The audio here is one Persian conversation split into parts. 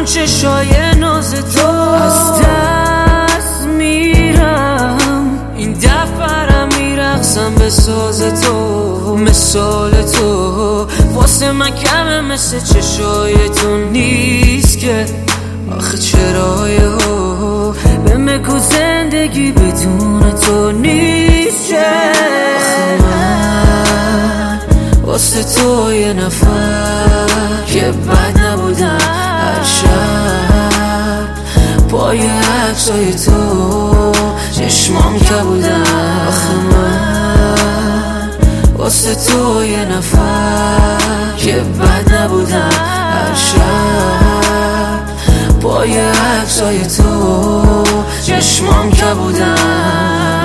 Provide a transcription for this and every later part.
چشای ناز تو از دست میرم، این دفعه میرقصم به ساز تو. مثال تو واسه من کمه، مثل چشای تو نیست که. آخه چرای ها به مگو زندگی بدون تو نیست که. آخه من واسه تو یه نفر که بد نبودم، هر شب پای عکسای تو چشمام که بودم. آخه من واسه تو یه نفر که بد نبودم، هر شب پای عکسای تو چشمام که بودم.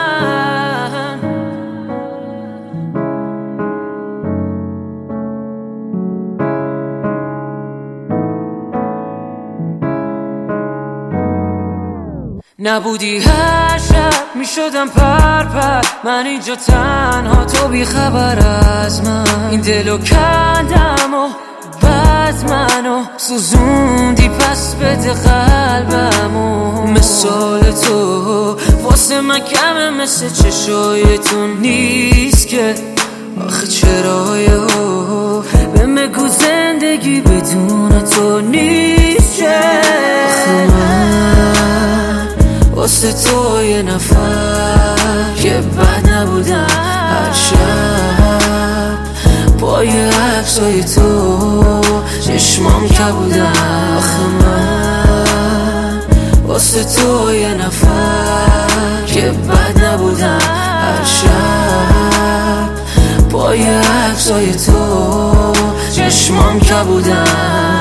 نبودی هر شب میشدم پر من اینجا تنها، تو بی خبر از من. این دلو کندم و بعد منو سوزوندی، پس بده قلبمو. مثال تو واسه من کمه، مثل چشای تو نیست که. آخه چرای ها به مگو زندگی بدون تو نیست که. آخه من واسه تو یه نفر که بد نبودم، هر شب پای عکسای تو چشمام که بودم. آخه من واسه تو یه نفر که بد نبودم، هر شب پای عکسای تو چشمام که بودم.